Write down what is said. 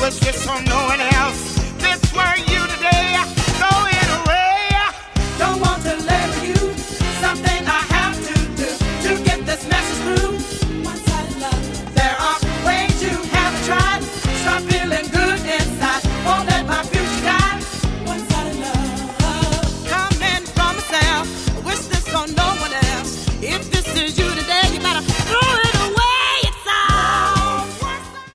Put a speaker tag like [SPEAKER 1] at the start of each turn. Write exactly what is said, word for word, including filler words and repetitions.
[SPEAKER 1] was this or no one else. This were you.